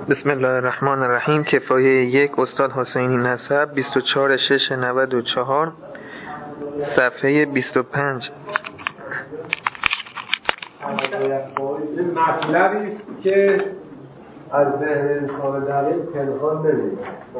بسم الله الرحمن الرحیم. کفایه 1 استاد حسینی نسب 24/6/94 صفحه 25. مطلبی است که از ذهن انسان دقیق پنهان نمی‌ماند.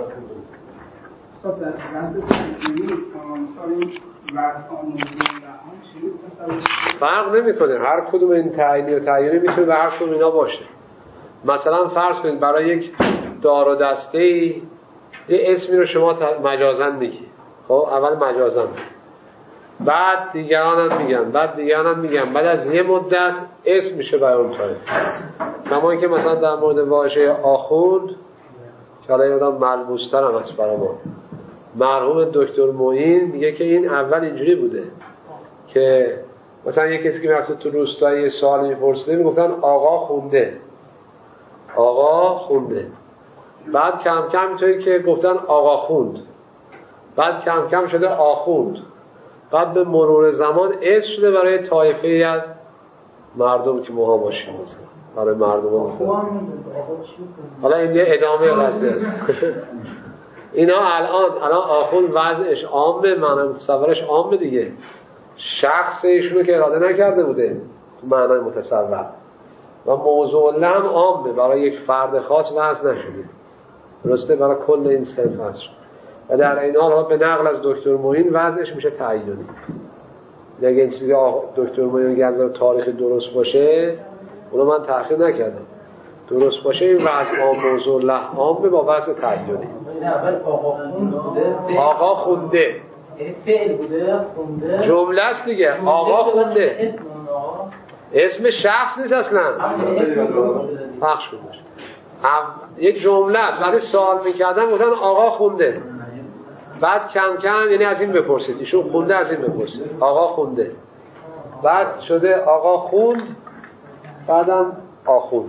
فرق نمی‌کنه، هر کدوم این تعیینی و تعیینی میتونه به هر کدوم اینا باشه. مثلا فرض کنید برای یک دار و دسته‌ای یه اسمی رو شما مجازاً میگی. خب اول مجازاً بعد دیگران هم میگن، بعد دیگران هم میگن، بعد از یه مدت اسم میشه برای اون طایفه. کما اینکه مثلا در مورد واژه آخوند که حالا یادم ملموس‌تر هم هست برای ما، مرحوم دکتر معین میگه که این اول اینجوری بوده که مثلا یه کسی که میرفته تو روستایی یه سوال میپرسیده میگفتن آقا خونده، آقا خونده. بعد کم کم اینطوری که گفتن آقا خوند، بعد کم کم شده آخوند، بعد به مرور زمان اسم شده برای طایفه‌ای از مردم که موها باشیم مثلا برای مردم مثلا. حالا این یه ادامه قضیه است. اینا الان آخوند وضعش عامه، معنی متصورش عامه دیگه، شخص ایشونو که اراده نکرده بوده تو معنای متصور، و موضوع لم عامه برای یک فرد خاص وضع نشده، درسته، برای کل این صنف هست. و در این حال به نقل از دکتر معین وضعش میشه تعیینی. اگه این چیزی دکتر معین گرد تاریخ درست باشه، اونو من تحقیق نکردم، درست باشه این وضع موضوع لم عامه با وضع تعیینی. اول آقا خونده فعل بوده، خونده جمله است دیگه، آقا خونده اسم شخص نیست اصلا، پخش بودش یک جمله است. وقتی سوال میکردن گفتن آقا خونده، بعد کم کم یعنی از این بپرسید، ایشون خونده از این بپرسید، آقا خونده، بعد شده آقا خوند، بعدم آخوند.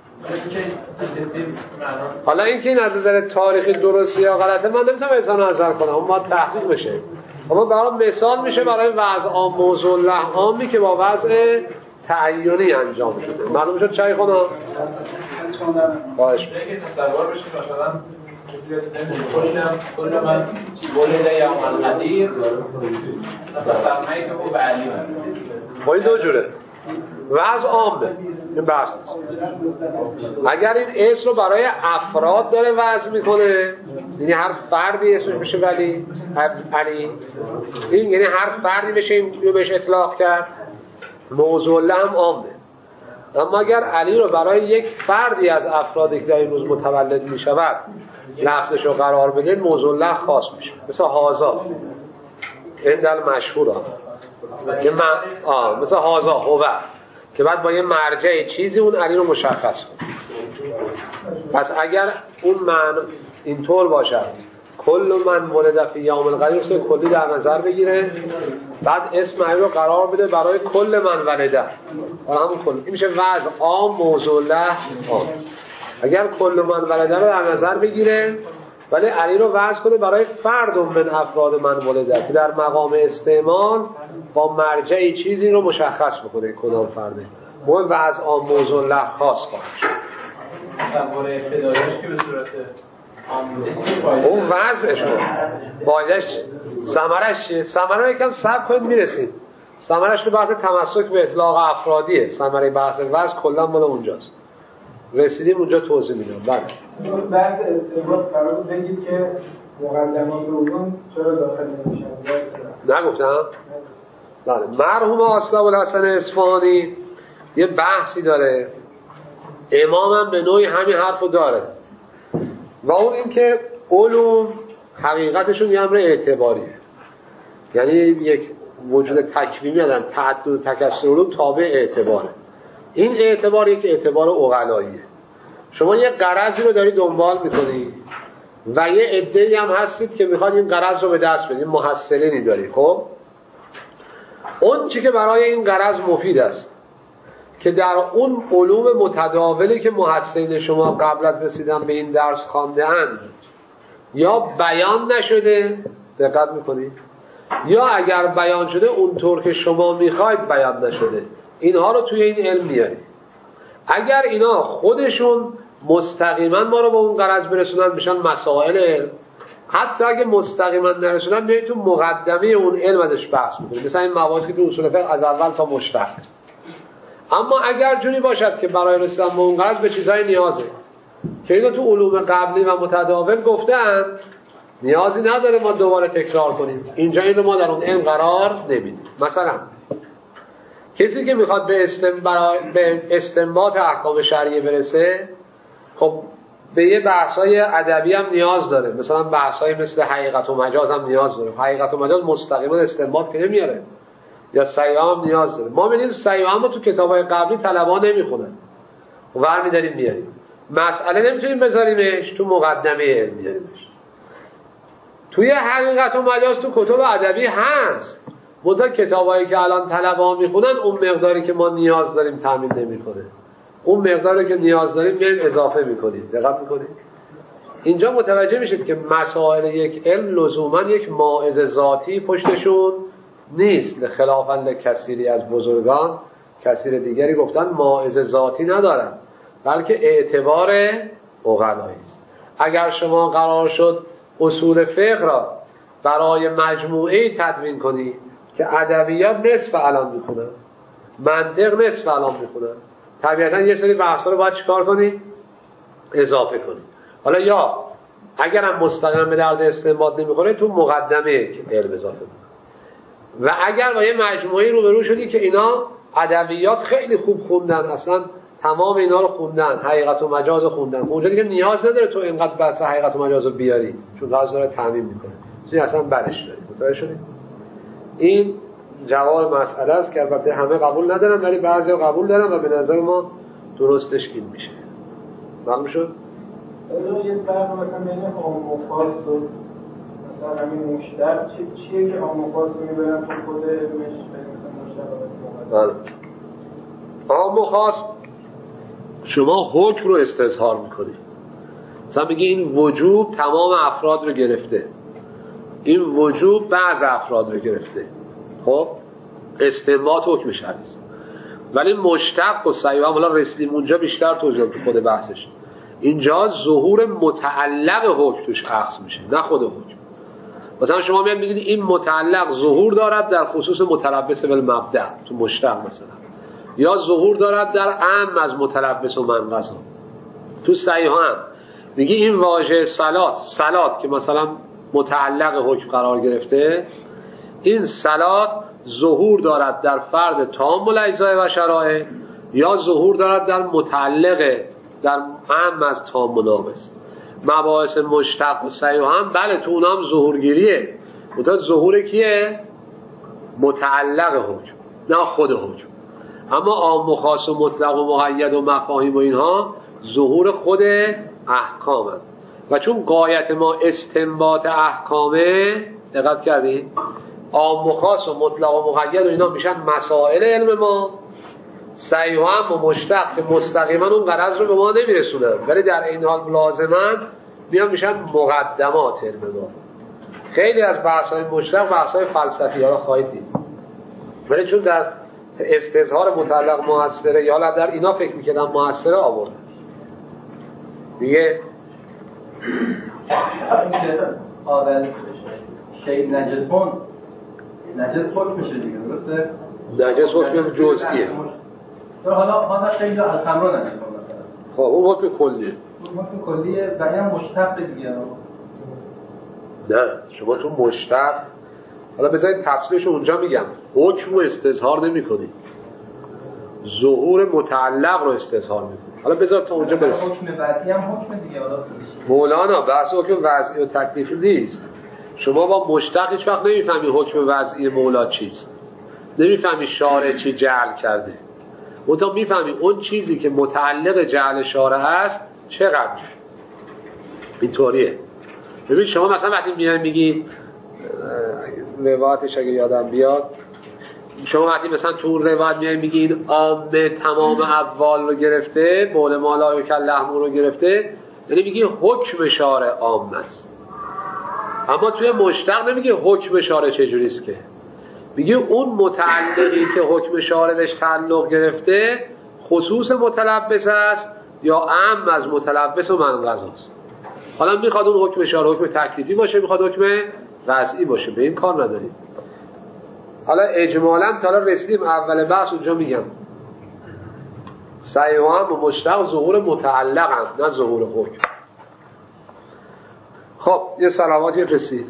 حالا اینکه این از نظر تاریخی درستی یا غلطه من نمیتونم اظهار نظر کنم، اون باید تحقیق بشه، اما برای مثال میشه برای وضع عام موضوع لحامی که با وضع تعیینی انجام شده. معلوم شد چای خونه؟ باش بگه تصور بشیم مثلا کل من ولد یوم القدیر فرمایی که او به علی با این دو جوره وضع عامه، این بحث نیست. اگر این اسم رو برای افراد داره وضع میکنه، یعنی هر فردی اسمش میشه ولی علی، این یعنی هر فردی بشه این رو بهش اطلاق کرد، موضوع لهم عامه. اما اگر علی رو برای یک فردی از افرادی که در این روز متولد میشود لفظش رو قرار بده، موضوع له خاص میشه، مثل هازا این دل مشهور که مثل هازا هوه که بعد با یه مرجع چیزی اون علی رو مشخص کنه. پس اگر اون معنی اینطور باشه کل من ولد فی یوم القدیر کلی در نظر بگیره، بعد اسم علی رو قرار بده برای کل من ولده، برای همون کل، این میشه وضع عام موضوع له عام. اگر کل من ولده رو در نظر بگیره ولی علی رو وضع کنه برای فرد من افراد من ولده که در مقام استعمال با مرجع چیزی رو مشخص بکنه کدام فرده، اون وضع عام موضوع له خاص خواهد شد. تصور ابتداییش که به صورت اون وضعش رو بایدش ثمرش چیه؟ ثمره یکم صبر کنید میرسید. ثمرش رو بحث تمسک به اطلاق افرادیه، ثمره بحث وضع کلا مال اونجاست، رسیدیم اونجا توضیح میدم. بعد استعمال قرار بگید که مقدمان علوم چرا داخل نمیشن؟ نگفتم؟ بله. مرحوم آصلح الحسن اصفهانی یه بحثی داره، امام هم به نوعی همین حرفو داره، و اون این که علوم حقیقتشون یه امر اعتباریه، یعنی یک وجود تکوینی ندارن، تعدد و تکثر علوم تابع اعتباره. این اعتبار یک اعتبار عقلاییه. شما یه غرضی رو داری دنبال میکنی و یه عده‌ای هم هستید که میخواد این غرض رو به دست بدید، محصلینی داری. خب اون چی که برای این غرض مفید است که در اون علوم متداولی که محصلین شما قبل از رسیدن به این درس خوانده‌اند یا بیان نشده، دقت میکنید، یا اگر بیان شده اونطور که شما میخواید بیان نشده، اینها رو توی این علم میارید. اگر اینا خودشون مستقیما ما رو به اون غرض برسونن میشن مسائل علم. حتی اگه مستقیما نرسونن بیایید تو مقدمه اون علم ازش بحث میکنیم، مثلا این مباحثی که تو اصول فقه از اول تا مشتق. اما اگر جوری باشد که برای رسیدن به اون غرض به چیزهای نیازه که اینو تو علوم قبلی و متداول گفتن، نیازی نداره ما دوباره تکرار کنیم، اینجا اینو ما در اون علم قرار نمیدیم. مثلا کسی که میخواد به استنباط احکام شرعیه برسه، خب به یه بحث‌های ادبی هم نیاز داره، مثلا بحث‌های مثل حقیقت و مجاز هم نیاز داره. حقیقت و مجاز مستقیما استنباط که نمیاره، یا سیاح هم نیاز داره. ما می‌بینیم سیاح هم تو کتاب‌های قبلی طلبا نمیخونن، برمی‌داریم میاریم. مسئله نمیتونیم بذاریمش تو مقدمه علم، میاریمش. توی حقیقت و مجاز تو کتب ادبی هست، منتها کتابایی که الان طلبا میخونن اون مقداری که ما نیاز داریم تامین نمیکنه. اون مقداری که نیاز داریم میایم اضافه میکنیم. دقت میکنید؟ اینجا متوجه میشید که مسائل یک علم لزوما یک ماعظ ذاتی پشتشون نیست. خلافاً لکثیری از بزرگان، کثیر دیگری گفتن ماعظ ذاتی ندارن، بلکه اعتبار عقلایی است. اگر شما قرار شد اصول فقه را برای مجموعه تدوین کنی که ادبیات نصف الان میخونن، منطق نصف الان میخونن، طبیعتا یه سری بحثا رو باید چیکار کنی؟ اضافه کنی. حالا یا اگرم مستقیما به درد استنباط نمیخوره تو مقدمه علم اضافه کنی. و اگر با یه مجموعه روبرو شدی که اینا ادبیات خیلی خوب خوندن، اصلا تمام اینا رو خوندن، حقیقت و مجاز رو خوندن، اونجا دیگه نیاز نداره تو اینقدر بحث حقیقت و مجاز رو بیاری، چون قضا داره تعمیم میکنه، چون اصلا برش داری. متوجه شدید؟ این جواب مسئله است که البته همه قبول ندارن، ولی بعضیا قبول دارن و به نظر ما درستش این میشه. معلوم شد؟ یه فرق مثلا بین عام و خاص و مثلا همین مشتق چیه که عام و خاص رو میبرن تو خود علمش، مثلا مشتق عام و خاص شما حکم رو استظهار میکنی. مثلا میگی این وجوب تمام افراد رو گرفته، این وجوب بعض افراد رو گرفته. خب استنباط حکم شرعی است. ولی مشتق و سیاح حالا رسیدیم اونجا بیشتر توضیح تو خود بحثش. اینجا ظهور متعلق حکم توش اخذ میشه، نه خود حکم. مثلا شما میاد میگید این متعلق ظهور دارد در خصوص متلبس بالمبدأ تو مشتق مثلا، یا ظهور دارد در عام از متلبس و منقضا. تو صحیح هم میگی این واژه صلات که مثلا متعلق حکم قرار گرفته، این صلات ظهور دارد در فرد تام الاجزاء و شرائع، یا ظهور دارد در متعلق در عام از تام و ناقص. مباحث مشتق و صحیح هم بله تو اونام ظهورگیریه، منتها ظهور کیه؟ متعلق حکم، نه خود حکم. اما عام و خاص و مطلق و مقید و مفاهیم و اینها ظهور خود احکامه. و چون غایت ما استنباط احکامه، دقت کردین؟ عام و خاص و مطلق و مقید و اینا میشن مسائل علم ما. صحیح هم و مشتق که مستقیما اون غرض رو به ما نمیرسونن، ولی در این حال لازما میان میشن مقدمات علم ما. خیلی از بحث‌های مشتق بحث‌های فلسفی ها رو خواهید دید، ولی چون در استظهار متعلق مؤثره یا در اینا فکر می‌کردن مؤثره آورد دیگه. قابل شی نجسون نجس حکم میشه دیگه، درسته؟ نجس حکم جزئیه. حالا خیلی از خمر نجس مثلا. خب اون حکم کلیه. اون حکم کلیه و اینم مشتق دیگه. نه شما تو مشتق، حالا بذارید تفصیلش اونجا میگم، حکم رو استظهار نمی‌کنی، ظهور متعلق رو استظهار می‌کنی. حالا بذار تا اونجا برسیم. حکم وضعی هم حکم دیگه. حالا مولانا بحث حکم وضعی و تکلیفی نیست. شما با مشتق هیچ وقت نمی‌فهمی حکم وضعی مولا چیست، نمی‌فهمی شارع چی جعل کرده، منتها می‌فهمی اون چیزی که متعلق جعل شارع است چقدر. اینطوریه. ببین شما مثلا وقتی میگی روایتش اگه یادم بیاد، شما وقتی مثلا تو اون روایت میگی این عامه تمام اول رو گرفته، بول مالا و کلحمون رو گرفته، یعنی میگی حکم شارع عام است. اما توی مشتق نمیگی حکم شارع چجوریست، که میگی اون متعلقی که حکم شارع بهش تعلق گرفته خصوص متلبس است یا عام از متلبس و من قضاست. حالا میخواد اون حکم اشاره حکم تکلیفی باشه، میخواد حکم وضعی باشه، به این کار نداریم. حالا اجمالا تا الان رسیدیم اول بحث اونجا میگم صحیح و عام و مشتق ظهور متعلق هم، نه ظهور حکم. خب یه صلواتی رسید.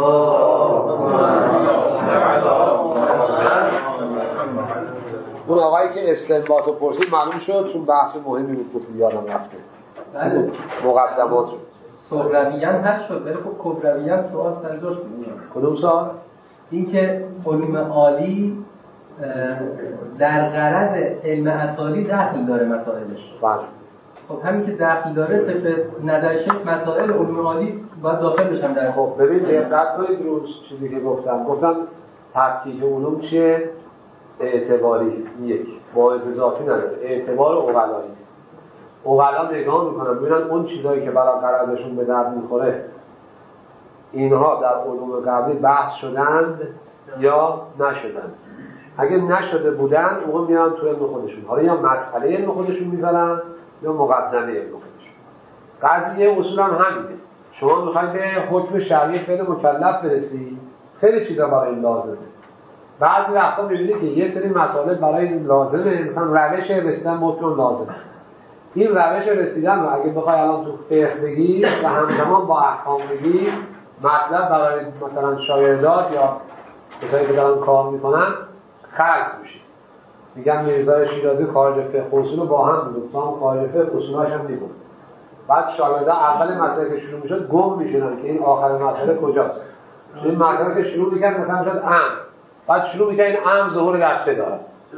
اون آقایی که استنباط رو پرسید معلوم شد، چون بحث مهمی بود گفت یادم رفته. مقدمات رو صغرویان حل شد، ولی خب کبرویان سوال سر جاش بود. کدوم سوال؟ این که علوم عالی در غرض علم اصالی دخل داره مسائلش. بله. خب همین که دخل داره طبق نظر شیخ مسائل علوم عالی باید داخل بشن در. خب ببین دقت کنید روز چیزی که گفتم تفکیک علوم چیه؟ اعتباری. یک باعث ذاتی نداره، اعتبار عقلایی. عقلا نگاه میکنن ببینن اون چیزایی که برای غرضشون به درد میخوره اینها در علوم قبلی بحث شدند یا نشدند. اگه نشده بودن موقع میان تو علم خودشون، حالا یا مسئله علم خودشون میذارن یا مقدمه علم خودشون. قضیه اصول هم همینه. شما میخواید به حکم شرعی خیلی مکلف برسی، خیلی چیزا برای این لازمه. بعضی وقتا میبینید که یه سری مطالب برای این لازمه، مثلا روش رسیدن مطلق لازمه. این روش رسیدن رو اگه بخوای الان تو فقه بگی و همزمان با احکام بگی، مطلب برای مثلا شاگردات یا کسایی که دارن کار میکنن خلق میشه. میگم میرزای شیرازی خارج فقه اصول رو با هم بود، تا خارج فقه اصولاش هم میگفت. بعد شاگردا اول مسئله که شروع میشد گم میشدن که این آخر مسئله کجاست. این مسئله که شروع میکرد مثلا شد امر، بعد شروع میکرد این امر ظهور رفته داره.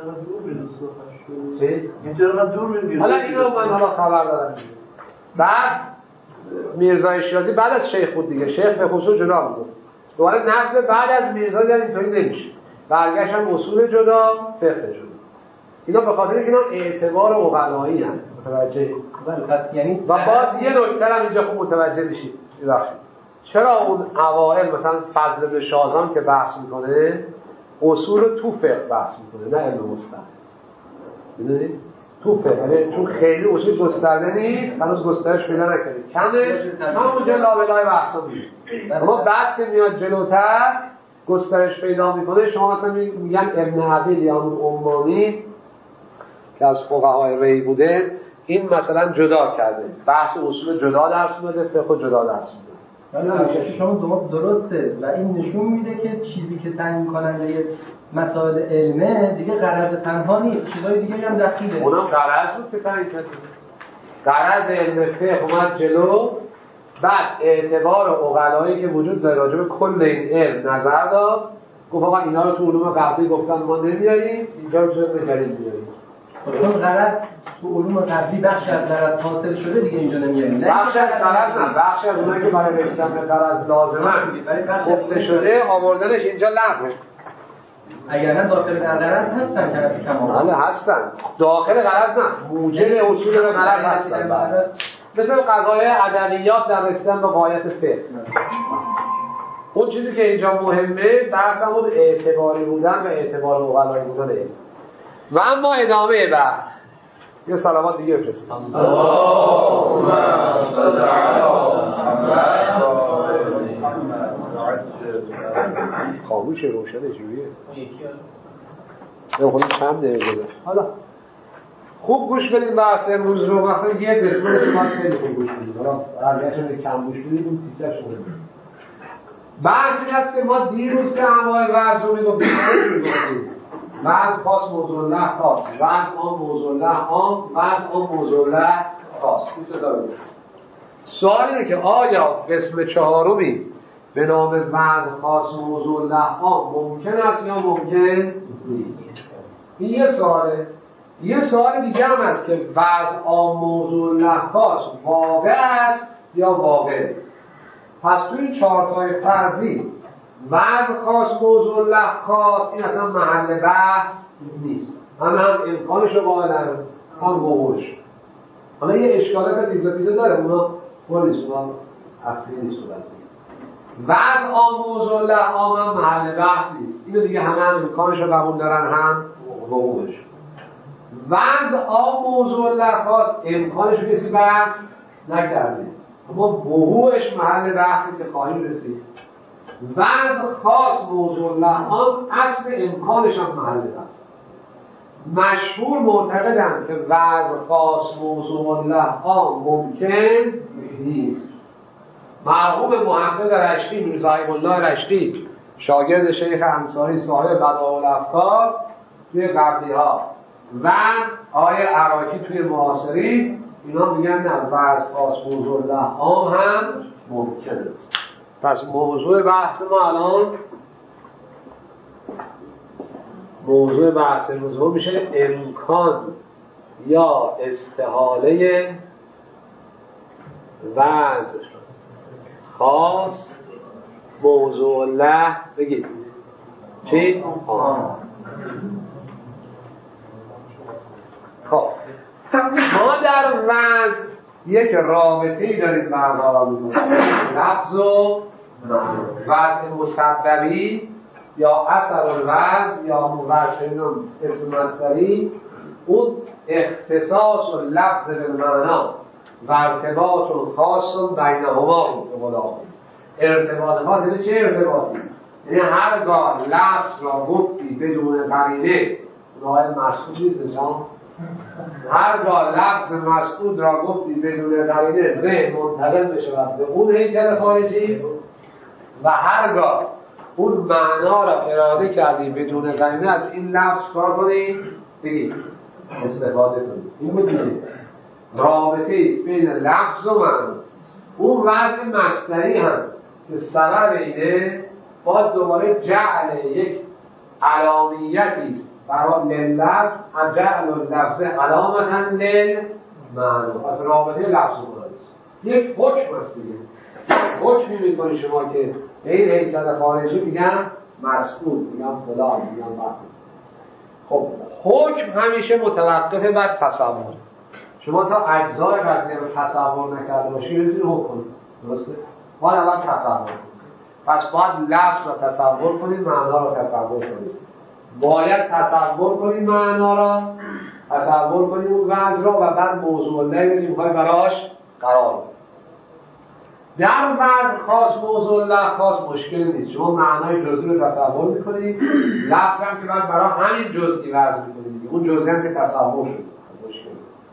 حالا اینو من حالا خبر دارم. بعد میرزای شیرازی بعد از شیخ بود دیگه، شیخ به خصوص جدا بود. دوباره نسل بعد از میرزا دیگه اینطوری نمیشه، برگشتن اصول جدا، فقه جدا. اینا به خاطر اینکه اینا اعتبار عقلایی هستند. متوجه؟ یعنی و باز یه نکته هم اینجا خوب متوجه میشید. ببخشید. چرا اون اوائل مثلا فضل بن شازان که بحث میکنه اصول رو تو فقه بحث میکنه، نه علم مستقل. میدونید؟ تو فقه، چون خیلی اصول گسترده نیست، هنوز گسترش پیدا نکرده. کمه، همونجا لابلای بحثا میشه. اما بعد که میاد جلوتر گسترش پیدا میکنه. شما مثلا میگن ابن عقیل یا همون عمانی که از فقهای ری بوده، این مثلا جدا کرده، بحث اصول جدا درس میده، فقه جدا درس میده. یعنی شما درسته و این نشون میده که چیزی که تعیین کننده مسائل علمه دیگه غرض تنها نیست، چیزای دیگه هم دخیله. اونم غرض بود که تعیین کرده. غرض علم فقه اومد جلو، بعد اعتبار عقلایی که وجود داره راجع به کل این علم نظر داد، گفت آقا اینا رو تو علوم قبلی گفتن ما نمیاریم، اینجا رو جلو بگریم بیاریم. چون غرض تو علوم قبلی بخش از غرض حاصل شده دیگه اینجا نمیاریم. بخش از غرض نه، بخش از اونایی که برای رسیدن به غرض لازمه گفته شده آوردنش اینجا لغوه. اگر نه داخل غرض هستن که تمام. بله هستن. داخل غرض نه، موجب اصول غرض هستن. مثل قضایای ادبیات در رسیدن به غایت فقه. اون چیزی که اینجا مهمه بحث همون اعتباری بودن و اعتبار عقلایی بودن علم. و اما ادامه بحث یه صلوات دیگه بفرستید. اللهم صل علی محمد. خاموش روشن جوریه. خودش چند دقیقه گذشت. حالا خوب گوش بدید بحث امروز رو. مثلا یه قسمت رو ما خیلی خوب گوش بدید. حالا هرگاه کم گوش بدید اون تیکش رو بدید. بحث این است که ما دیروز که انواع وعظ رو میگفتیم وعظ خاص موضوع الله خاص، وعظ عام موضوع الله عام، وعظ عام موضوع الله خاص. این سه تا بود. سوال اینه که آیا قسم چهارمی به نام وعظ خاص موضوع الله عام ممکن است یا ممکن نیست؟ این یه سواله. یه سوال دیگه هم هست که وعظ عام موضوع الله خاص واقع است یا واقع؟ پس توی چهارتای فرضی وعظ خاص موضوع الله خاص این اصلا محل بحث نیست. هم امکانش رو قائلن، هم وقوعش. حالا یه اشکالات دیزا داره، اونا کلیست، اونا اصلی نیست. وعظ عام موضوع الله عام هم محل بحث نیست. اینو دیگه همه امکانش رو قبول دارن، هم وقوعش. وضع آم موضوع لحاظ امکانش رو کسی بحث نکرده، اما وقوعش محل بحثی که خواهیم رسید. وضع خاص موضوع لحاظ اصل امکانش هم محل بحث. مشهور معتقدند که وضع خاص موضوع لحاظ ممکن نیست. مرحوم محقق رشتی میرزا حبیب الله رشتی شاگرد شیخ انصاری صاحب بدائع الافکار توی قبلی ها و آقای عراقی توی معاصرین، اینا میگن نه وضع خاص موضوع لحاظ هم ممکن است. پس موضوع بحث ما الان میشه امکان یا استحاله وضع خاص موضوع له. بگید چی؟ خب ما در وضع یک رابطه‌ای داریم برقرار می‌کنیم، لفظ و وضع مسببی یا اثر الوضع یا وضع اسم مصدری، اون اختصاص و لفظ بالمعنا و ارتباط خاص بینهما به قول آقای. ارتباط خاص یعنی چه ارتباطی؟ یعنی هرگاه لفظ را گفتی بدون قرینه، آقای مسعود نیست جان، هرگاه لفظ مسعود را گفتی بدون قرینه ذهن منتقل بشود به اون هیکل خارجی، و هرگاه اون معنا را اراده کردی بدون قرینه از این لفظ کار کنی، بگید استفاده کنی. این بودید رابطه ایست بین لفظ و معنا. اون وضع مصدری هم که سبب اینه باز دوباره جعل یک علامیتی است برای لفظ، جعل لفظ علامتا للمعنا. از رابطه لفظ و معنا یک حکم است دیگه. حکمی میکنی شما که این هیکل خارجی میگن مسئول، میگن فلان، میگن بخون. خب حکم همیشه متوقفه بر تصور. شما تا اجزای قضیه رو تصور نکرده باشی نمیتونی حکم کنی، درسته؟ باید اول تصور کنید. پس باید لفظ را تصور کنید، معنا را تصور کنید. باید تصور کنید معنا را، تصور کنید اون وضع را، و بعد موضوع نگیرید میخوای براش قرار بدید. در وضع خاص موضوع لفظ خاص مشکل نیست. شما معنای جزئی رو تصور میکنید، لفظ هم که بعد برای همین جزئی وضع میکنید، اون جزئی هم که تصور شد مشکل.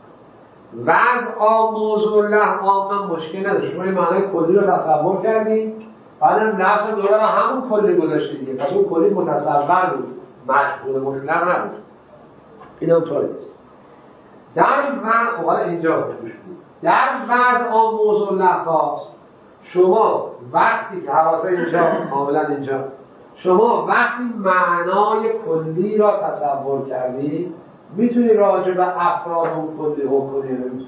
وضع عام موضوع لفظ عام مشکل نداره. شما این معنای کلی رو تصور کردید، بعدم لفظ دوباره همون کلی گذاشتید دیگه، پس اون کلی متصور بود، مجهول مطلق نبود. این هم طوری نیست. در وضع حالا اینجا گوش کنید. در وضع عام موضوع لفظ شما وقتی که حواسه اینجا کاملا اینجا، شما وقتی معنای کلی را تصور کردی میتونی راجع به افراد اون کلی حکم کنی.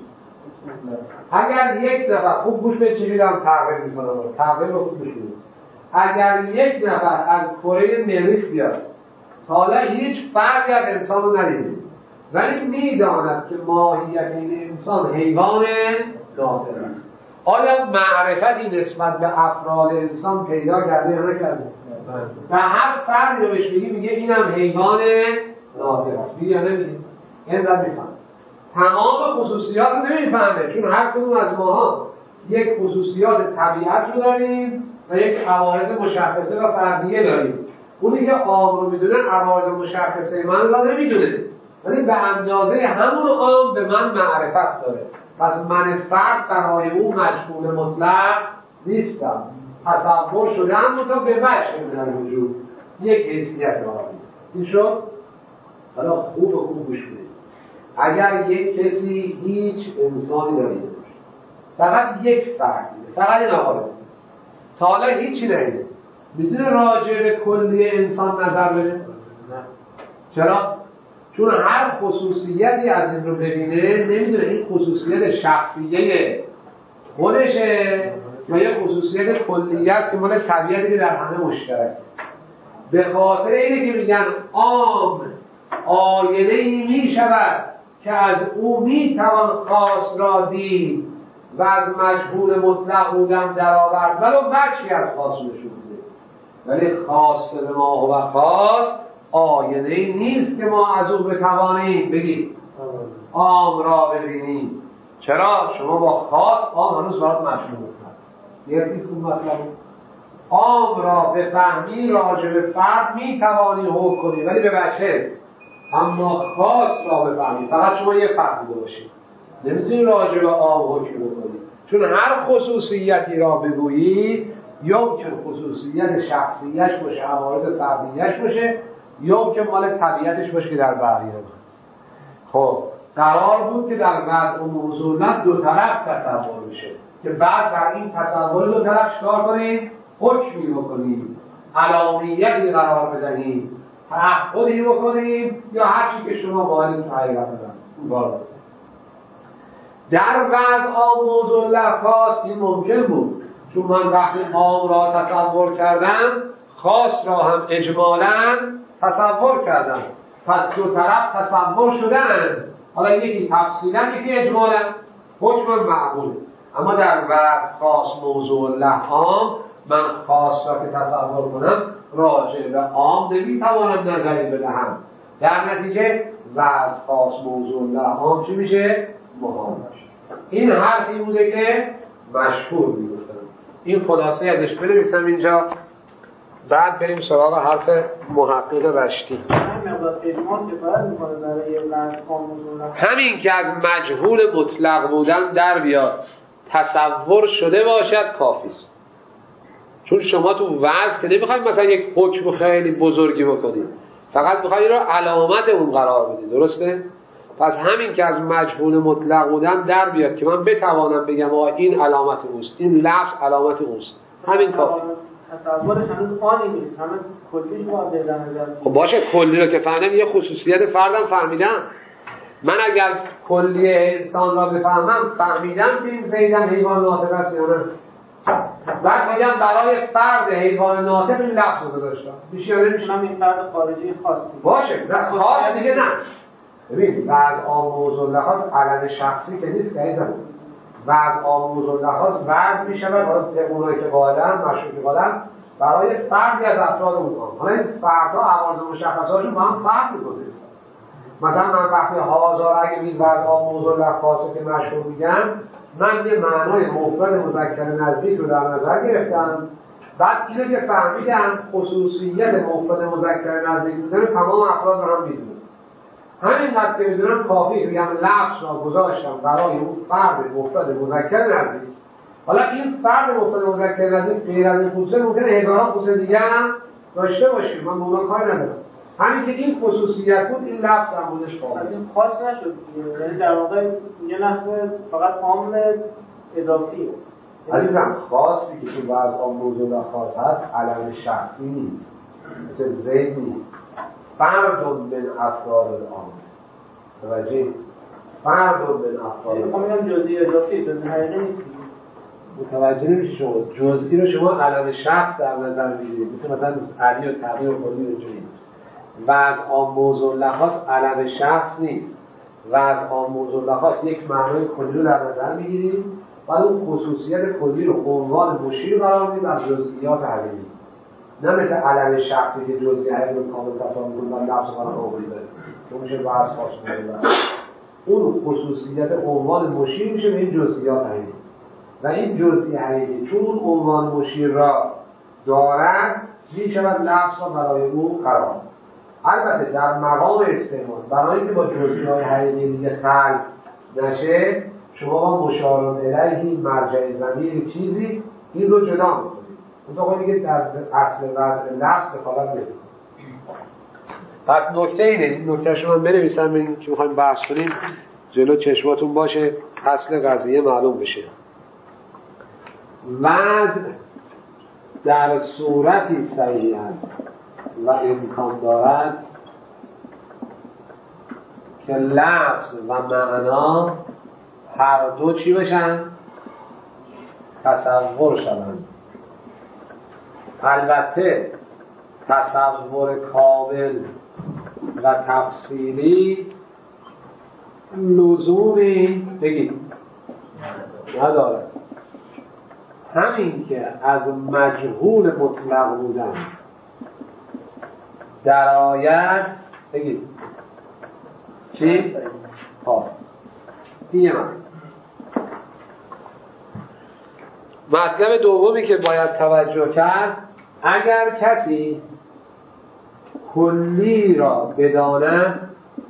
اگر یک نفر خوب گوش به چیزی رو هم تغییر میکنه، تغییر رو خوب بشونید. اگر یک نفر از کره مریخ بیاد، حالا هیچ فرقی از انسان رو ندیده، ولی میداند که ماهیت این انسان حیوان ناطق است، آیا معرفتی نسبت به افراد انسان پیدا کرده یا نکرده؟ و هر فردی رو بهش میگه اینم حیوان ناطق است. میگه یا نمیگه؟ اینقدر میفهم. تمام خصوصیات رو نمیفهمه، چون هر کدوم از ماها یک خصوصیات طبیعت رو داریم و یک عوارض مشخصه و فردیه داریم. اونی که عام رو میدونه عوارض مشخصه من را نمیدونه، ولی به اندازه همون عام به من معرفت داره. پس من فرد برای اون مجهول مطلق نیستم، تصور شدن تا به وجه من وجود یک حیثیت عالی. این شد. حالا خوب گوش کنید. اگر یک کسی هیچ انسانی دارید، فقط یک فرد، فقط این آقا تا حالا هیچی ندیده، میتونه راجع به کلی انسان نظر بده؟ نه. چرا؟ چون هر خصوصیتی از این رو ببینه نمیدونه این خصوصیت شخصیه خودشه یا یه خصوصیت کلیت که مال طبیعتی که در همه مشترک. به خاطر اینه که میگن عام آینه‌ای میشود که از او میتوان خاص را دید و از مجهول مطلق بودن در آورد، ولو بچی از خاص نشون بده. ولی خاص به ما و خاص آینه‌ای نیست که ما از او بتوانیم بگید عام را ببینی. چرا؟ شما با خاص عام هنوز برات مشمول میکنم. یکی خوب مطلب عام را بفهمی راجع به فرد میتوانی حکم کنی ولی به بچه، اما خاص را بفهمی فقط شما یه فرد باشید نمیتونی راجع به عام حکم بکنی، چون هر خصوصیتی را بگویی یا که خصوصیت شخصیش باشه، عوارض فردیش باشه، یا که مال طبیعتش باشه که در بقیه هست. خب قرار بود که در وضع و موضوع نه دو طرف تصور بشه که بعد در این تصور دو طرف چکار کنید؟ حکمی بکنید، علاميتی قرار بدهید، تعهدی بکنید یا هر چی که شما باید تو حقیقت بدن. در وضع عام موضوع لخاص این ممکن بود، چون من وقتی عام را تصور کردم خاص را هم اجمالاً تصور کردم، پس دو طرف تصور شدن، حالا یکی تفصیلاً یکی اجمالاً، حکم معقول. اما در وضع خاص موضوع لعام من خاص را که تصور کنم راجع به عام نمیتوانم نظری بدهم، در نتیجه وضع خاص موضوع لعام چی میشه؟ محال میشه. این حرفی بوده که مشهور میگفتن. این خلاصه ازش بنویسم اینجا، بعد بریم سراغ حرف محقق رشتی. همین که از مجهول مطلق بودن در بیاد تصور شده باشد کافی است. چون شما تو وضع که نمیخواید مثلا یک حکم خیلی بزرگی بکنید، فقط میخواید رو علامت اون قرار بدید، درسته؟ پس همین که از مجهول مطلق بودن در بیاد که من بتوانم بگم این علامت اوست، این لفظ علامت اوست، همین کافی. تصورش هنوز آنی نیست، همه کلیش باید در نظر. خب باشه، کلی رو که فهمیدم یه خصوصیت فردم فهمیدم. من اگر کلی انسان را بفهمم فهمیدم که این زیدم حیوان ناطق است یا نه. بعد میگم برای فرد حیوان ناطق این لفظ رو گذاشتم. میشه نمیشم این فرد خارجی خاصی. باشه، نه خاص دیگه نه. ببین وضع عام موضوع لحاظ علم شخصی که نیست که ایزم. وضع عام موضوع لحاظ وضع میشود اونایی که قائلن، مشروطی قائلن برای فردی از افراد اونها. حالا این فردها عوارض مشخصاتشون با هم فرق میکنه. مثلا من وقتی هازار اگه این وضع عام موضوع لحاظه که مشهور میگم، من یه معنای مفرد مذکر نزدیک رو در نظر گرفتم، بعد اینو که فهمیدم خصوصیت مفرد مذکر نزدیک رو تمام افراد رو هم میدونم. همین وقت که میدونم کافی بگم لفظ را گذاشتم برای اون فرد مفرد مذکر نزدیک. حالا این فرد مفرد مذکر نزدیک غیر از این خصوصیت ممکنه هزاران خصوصیت دیگه هم داشته باشیم، من به اونا کاری ندارم. همین که این خصوصیت بود این لفظ هم بودش کافی. از این خاص نشد، یعنی در واقع یه نحوه فقط عام اضافیه. عزیزم خاصی که تو وضع عام موضوع خاص هست علم شخصی نیست، مثل زید نیست، فرد من افراد العام. توجه، فرد من افراد العام. میگم جزئی اضافی به حقیقت نیست. متوجه نمیشه شما. جزئی رو شما علم شخص در نظر میگیرید، مثلا علی و تقی و کلی اینجوری. وضع عام موضوع لخاص علم شخص نیست. وضع عام موضوع لخاص یک معنای کلی رو در نظر میگیرید، بعد اون خصوصیت کلی رو عنوان مشیر قرار میدید از جزئیات حقیقی. نه مثل علم شخصی که جزئیات رو کامل تصور می‌کنه و لفظ قرار آورده. چون میشه وضع خاص موضوع. اون خصوصیت عنوان مشیر میشه به این جزئیات حقیقی. و این جزئی حقیقی چون اون عنوان مشیر را دارد میشود لفظ را برای او قرار. البته در مقام استعمال برای اینکه با جزئیات حقیقی دیگه خلط نشه، شما با مشار الیه مرجع ضمیر چیزی این رو جدا می‌کنید. اون تا دیگه در اصل وضع لفظ دخالت نمی‌کنه. پس نکته اینه، این نکتهشو من بنویسم این که می‌خوایم بحث کنیم جلو چشماتون باشه، اصل قضیه معلوم بشه. وضع در صورتی صحیح است و امکان دارد که لفظ و معنا هر دو چی بشن؟ تصور شوند. البته تصور کامل و تفصیلی لزومی بگید نداره. همین که از مجهول مطلق بودن در آیت بگید چی؟ این مطلب دومی که باید توجه کرد، اگر کسی کلی را بداند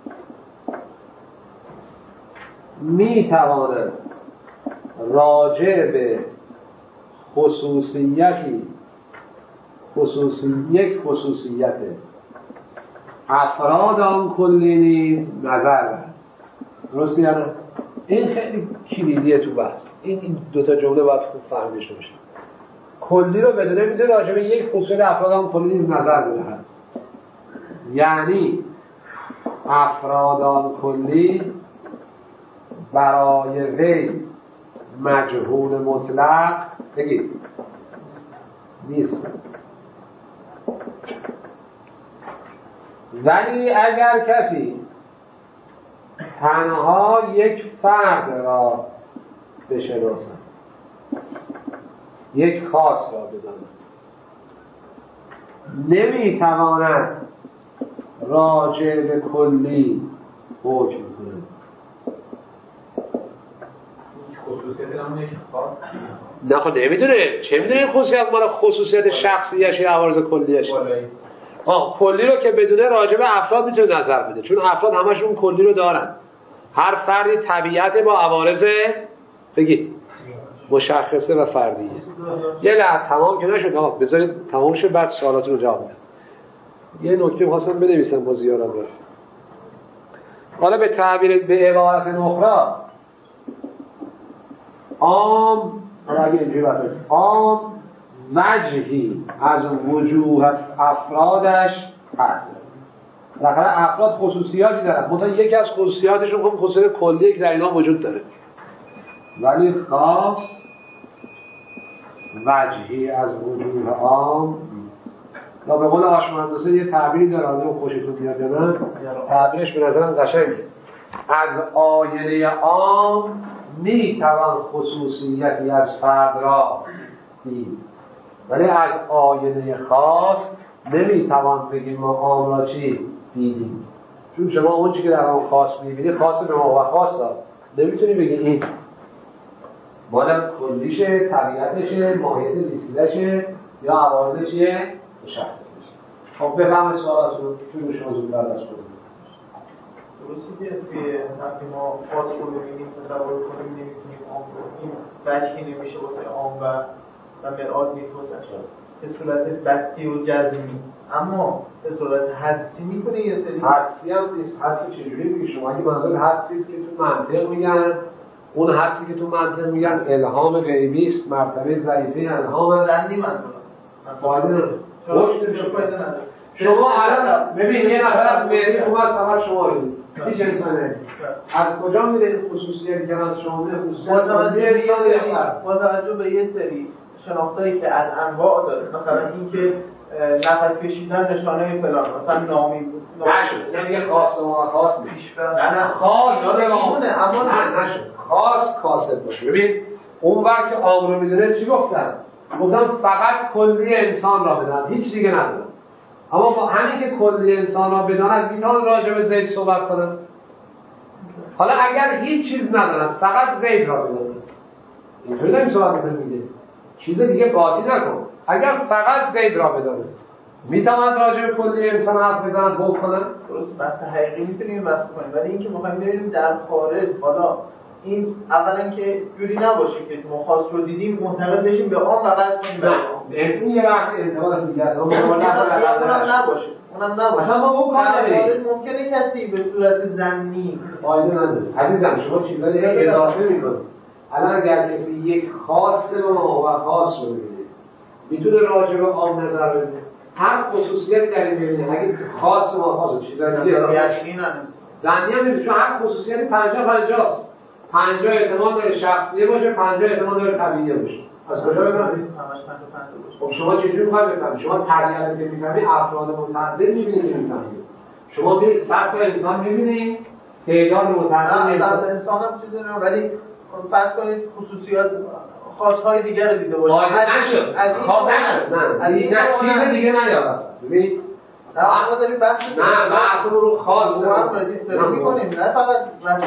میتواند راجع به یک خصوصیت افراد آن کلی نیز نظر دهد. درسته یا نه؟ این خیلی کلیدیه تو بحث. این دوتا جمله باید خوب فهمیده بشه. کلی رو بدونه میتونه راجع به یک خصوصیت افراد آن کلی نیز نظر بدهد. یعنی افراد آن کلی برای وی مجهول مطلق بگید نیست. ولی اگر کسی تنها یک فرد را بشناسد، یک خاص را بداند، نمیتواند راجع به کلی حکم کند. نه خب نمیدونه. چه میدونه این خصوصیت مال خصوصیت شخصیش یا عوارض کلیش؟ کلی رو که بدونه راجع به افراد میتونه نظر بده، چون افراد همشون کلی رو دارن. هر فردی طبیعت با عوارض بگید مشخصه و فردیه. یه لحظه تمام که نشد، بذارید تمام شه بعد سوالاتون رو جواب بدم. یه نکته خواستم بنویسم با زیارم رو. حالا به تعبیر به عبارت اخرى، عام وجهی از وجوه افرادش هست. بالاخره افراد خصوصیاتی دارن، مثلا یکی از خصوصیاتشون خصوصیت کلیه که در اینا وجود داره، ولی خاص وجهی از وجوه عام. یا به قول آشمندوسه یه تعبیری داره، آدم خوشتون بیاد یا نه، تعبیرش به نظرم قشنگه. از آینه عام میتوان خصوصیتی از فرد را دید، ولی از آینه خاص نمیتوان بگیم ما عام را چی دیدیم، چون شما اون چی که در آن خاص میبینی خاص به ما و خاص دار، نمیتونی بگی این مال کلیشه، طبیعتشه، ماهیت لیسیدشه یا عوارضشه، مشخصشه. خب بفهم سوالاتون چون شما زودتر از کنید. درستی که وقتی ما خاص رو ببینیم تصور کنیم نمیتونیم عام رو، این وجهی نمیشه واسه عام و مرآت نیست واسه به صورت بستی و جزمی، اما به صورت حدسی میکنه. یه سری حدسی هم نیست. حدسی چجوری میگی شما؟ اگه منظور حدسی است که تو منطق میگن، اون حدسی که تو منطق میگن الهام غیبی است، مرتبه ضعیفه الهام زنی منظورم فایده نداره. شما الان ببین یه نفر از مهدی اومد فقط شما رو دید، هیچ انسانه از کجا میده این خصوصیتی که از شما میده؟ با توجه به یه سری شناختایی که از انواع داره، مثلا این که نفس کشیدن نشانه فلان، مثلا نامی بود نشد، یعنی یه خاص و خاص نیست. نه خاص میمونه، اما نشد خاص کاسد باشه. ببین اون وقت که عام رو میدونه چی گفتن فقط کلی انسان را بدن، هیچ دیگه ندارن. اما با همین که کلی انسان را بداند میتونن راجع به زید صحبت کنن. حالا اگر هیچ چیز ندارن فقط زید را بدانن، اینطوری نمیتونن میگه چیز دیگه قاطی نکن. اگر فقط زید را بدانن میتونن راجع به کلی انسان حرف بزنن، حکم کنن. درست، بحث حقیقی میتونیم بحث کنیم، ولی اینکه میخوایم ببینیم در خارج، حالا این اولا که جوری نباشه که ما خاص رو دیدیم منتقل بشیم به عام و بعد کنیم به عام. این یه بحث انتقال دیگه است. اونم نباشه. اصلا ما اون کار نداریم. ممکنه کسی به صورت ظنی فایده نداره. عزیزم شما چیزایی اضافه میکنید. الان اگر کسی یک خاص به ما و خاص رو ببینه میتونه راجع به عام نظر بده. هر خصوصیت در این ببینه، اگه خاص ما خاص چیزایی دیگه یقینا ظنی هم نیست، چون هر خصوصیتی 50 است. 50 احتمال داره شخصیه باشه، 50 احتمال داره طبیعیه باشه. از کجا بفهمید؟ خب شما چجوری می‌خواید بفهمید؟ شما طبیعت که می‌فهمید افراد متعدد می‌بینید می‌فهمید. شما می‌بینید 100 تا انسان می‌بینید، تعداد متعدد انسان هم چیزی نه، ولی فرض کنید خصوصیات خاص‌های دیگر رو دیده باشید. از این چیز دیگه نیاد. ببین ما داریم بحث رو خاص می‌کنیم نه فقط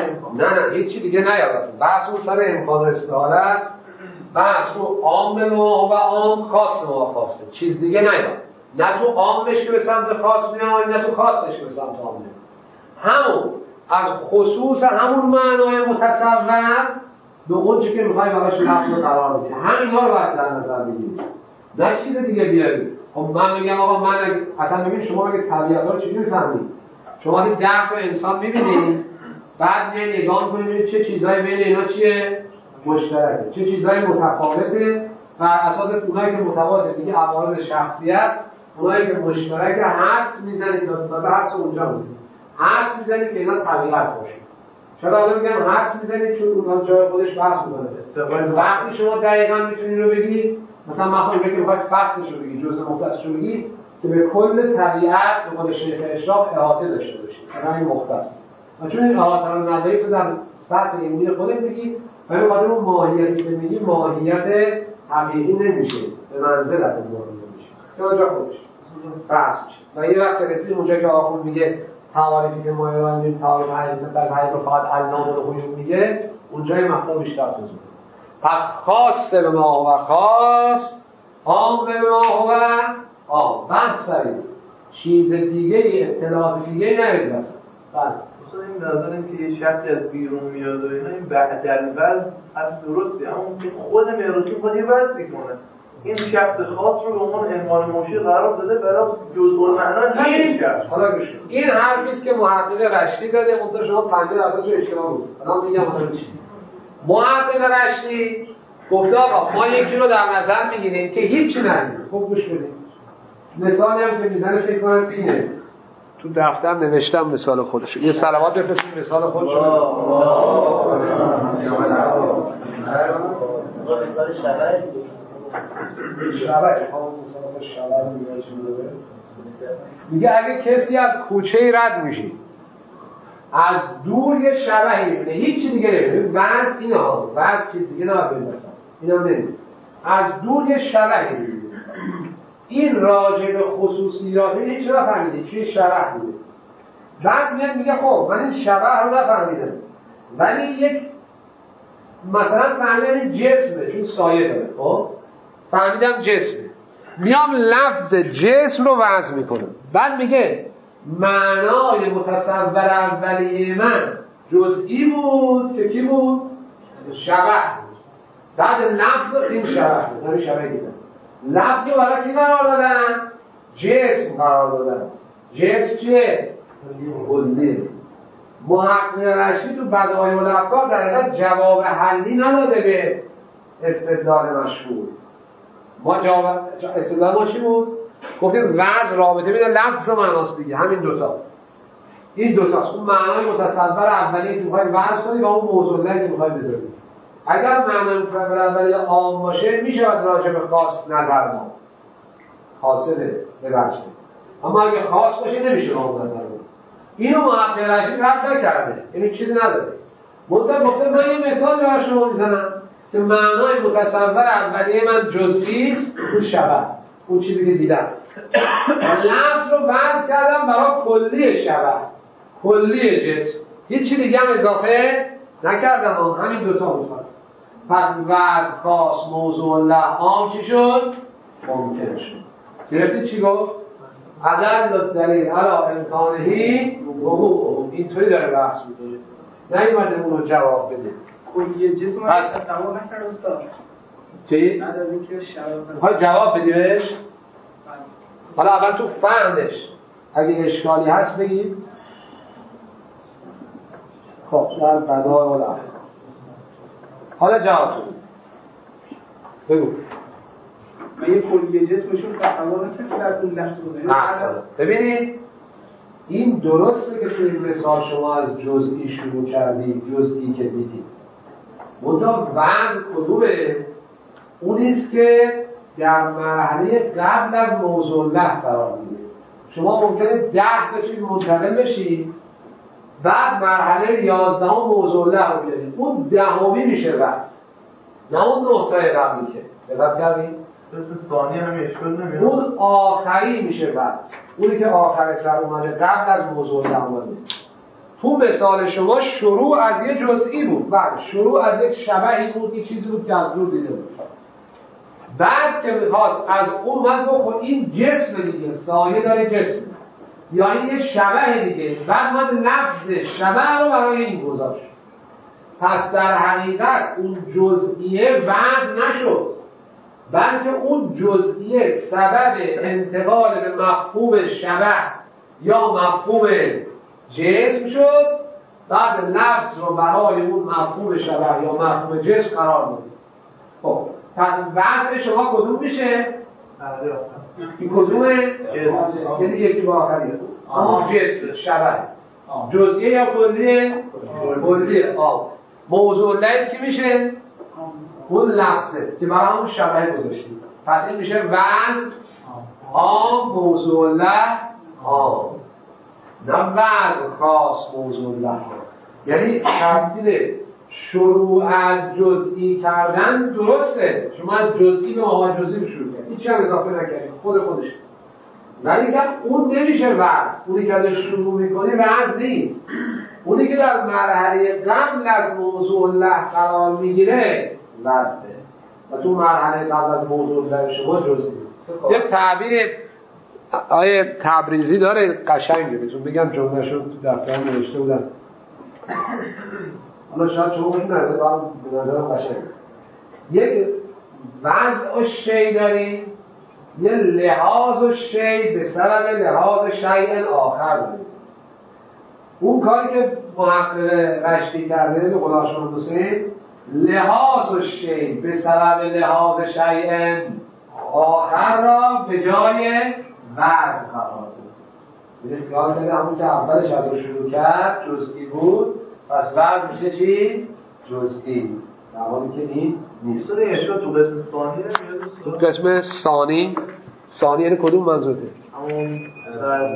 نه هیچ دیگه نیاد. بحث اون سر امکان استعاره است. بحث رو عام ما و عام خاص ما خاصه. چیز دیگه نیاد. نه تو عامش که به سمت خاص میاد نه تو خاصش که به سمت عام میاد. همون از خصوص همون معنای متصور به اون چیزی که می‌خوایم براش لفظ رو قرار بدیم. همینا رو باید در نظر بگیرید. نه چیز دیگه بیارید. خب من میگم آقا من اصلا ببین شما اگه طبیعتا رو چجوری فهمید؟ شما اگه 10 تا انسان می‌بینید بعد میاد نگاه می‌کنید چه چیزایی بین اینا چیه مشترکه، چه چیزایی متفاوته و اساس اونایی که متفاوته دیگه عوارض شخصی است، اونایی که مشترکه حدس می‌زنید تا حدس اونجا می‌زنید. حدس می‌زنید که اینا طبیعت باشه. چرا الان میگم حدس می‌زنید چون اونها جای خودش بحث می‌کنه. وقتی شما دقیقاً می‌تونید رو بگید مثلا مثلا که می‌خواید فصلش رو بگید جزء مختص رو بگید که به کل طبیعت به قول شیخ اشراق احاطه داشته باشید. برای مختص. و چون این احاطه رو ندارید تو در سطح علمی خودت بگید و این قدر اون ماهیتی که میگی ماهیت حقیقی نمیشه به منزلت ماهیت میشه که اونجا خودش بحث میشه و یه وقت رسید اونجا که آخون میگه تعاریفی که ما ایران میگیم تعاریف حقیقت در حقیقت فقط علام و خیوم میگه اونجا یه مفهوم بیشتر توضیح میده. پس خاص به ما و خاص عام به ما و عام بحث سریع چیز دیگه اطلاعات دیگه نرید بسن مثلا این نظرم که یه شخصی از بیرون میاد و اینا این در وزن از درستی اما که خود مهراتون خود یه وزن میکنه این شخص خاص رو به عنوان عنوان موشی قرار داده برای جزء المعنا نمیشه. حالا گوش کن این حرفی که محقق رشتی داده اون شما پنجه ازش اشتباه بود. الان میگم حالا چی محقق رشتی گفت آقا ما یکی رو در نظر میگیریم که هیچی نداره. خب گوش بدید مثالی هم که میزنه فکر کنم اینه تو دفتر نوشتم مثال خودشو یه صلوات بفرستید مثال خودشو میگه اگه کسی از کوچه رد میشی از دور یه شبهی میبینه هیچی دیگه نمیبینه وز اینا وز چیز دیگه نباید بندازن اینا نمیبینه از دور یه شبهی میبینه این راجع به خصوصیات هیچ نفهمیده چیه شبه بوده بعد میگه خب من این شبه رو نفهمیدم ولی یک مثلا فهمیدم جسمه چون سایه داره خب فهمیدم جسمه میام لفظ جسم رو وضع میکنم بعد میگه معنای متصور اولیه من جزئی بود که کی بود؟ شبه بعد لفظ این شبه بود همین شبه دیدم لفظی برای کی قرار دادن؟ جسم قرار دادن جسم چیه؟ کلی محقق رشتی تو بدایع الافکار در حقیقت جواب حلی نداده به استدلال مشهور ما جواب استدلال ما چی بود؟ گفتیم وضع رابطه بین لفظ و معناست دیگه همین دوتا این دوتاست اون معنای متصور اولیه که میخوای وضع کنی و اون موضوعی که میخوای بذاری اگر معنای متصور اولیه عام باشه میشه راجع به خاص نظر ما حاصله ببخشید اما اگه خاص باشه نمیشه عام نظر ما اینو محقق رشید رد نکرده یعنی چیزی نداره مطلب گفته من یه مثال برای شما میزنم که معنای متصور اولیه من جزئی است اون شبه اون چیزی که دیدم لفظ رو وضع کردم برای کلی شبه کلی جسم هیچ چیز دیگه هم اضافه نکردم همین دوتا میخواد پس وضع خاص موضوع الله عام چی شد؟ ممکن شد گرفتید چی گفت؟ عدل دلیل علا امکانهی اینطوری داره بحث میکنه نه ایمده اون رو جواب بده کلیه جسم رو تمام نکرد استاد چی؟ میخوای جواب بدی بهش؟ حالا اول تو فهمش اگه اشکالی هست بگید خب در بدای الافکار حالا جواب بگو و یه کلیه جسمشون تصور نکرد در اون لحظه بودن ببینید این درسته که توی این مثال شما از جزئی شروع کردید جزئی که دیدید منتها وضع کدومه اونیست که در مرحله قبل از موضوع الله قرار میگیره شما ممکنه 10 تا چیز منتقل بشید بعد مرحله 11 موضوع الله رو بیارید اون 10 میشه وضع نه اون 9 تای قبلی که دقت کردید مثل ثانی هم اشکال نمیاد اون آخری میشه وضع اونی که آخر سر اومده قبل از موضوع اومده. تو مثال شما شروع از یه جزئی بود، بله شروع از یک شبهی بود، یه چیزی بود که از دور دیده بود. بعد که میخواست از اون من بخون این جسم دیگه، سایه داره جسم یا این یه شبه دیگه، بعد من لفظ شبه رو برای این گذاشت. پس در حقیقت اون جزئیه وضع نشد، بلکه اون جزئیه سبب انتقال به مفهوم شبه یا مفهوم جسم شد. بعد لفظ رو برای اون مفهوم شبه یا مفهوم جسم قرار داد. خب پس وضع شما کدوم میشه؟ این کدومه؟ یعنی یکی با آخریه. اما جسم شبه جزئیه یا کلیه؟ کلیه. موضوع لعب کی میشه؟ اون لفظه که برای همون شبه گذاشتیم. پس این میشه وضع عام موضوع لعب عام، نه وضع خاص موضوع لعب. یعنی تبدیل شروع از جزئی کردن درسته، شما از جزئی به ما جزئی شروع کردید، هیچ هم اضافه نکردید، خودش. ولی که اون نمیشه وضع، اونی که ازش شروع میکنی وضع نیست. اونی که در مرحله قبل از موضوع له قرار میگیره وضعه و تو مرحله قبل از موضوع له شما جزئی. یه تعبیر آیه تبریزی داره قشنگه، بهتون بگم جمله‌شو تو دفترم نوشته بودم. حالا شاید شما این نظر به نظرم قشنگه. یک وضع و شی داریم، یه لحاظ و شی به سبب لحاظ شیء آخر داریم. اون کاری که محقق رشتی کرده به قول آشان حسین، لحاظ و شی به سبب لحاظ شیء آخر را به جای وضع قرار داد. یعنی خیال کرده همون که اولش از رو شروع کرد جزئی بود، پس وضع میشه چی؟ جزئی، در حالی که این نیست. اشاره تو قسم ثانی تو قسم ثانی یعنی کدوم منظورته؟ همون در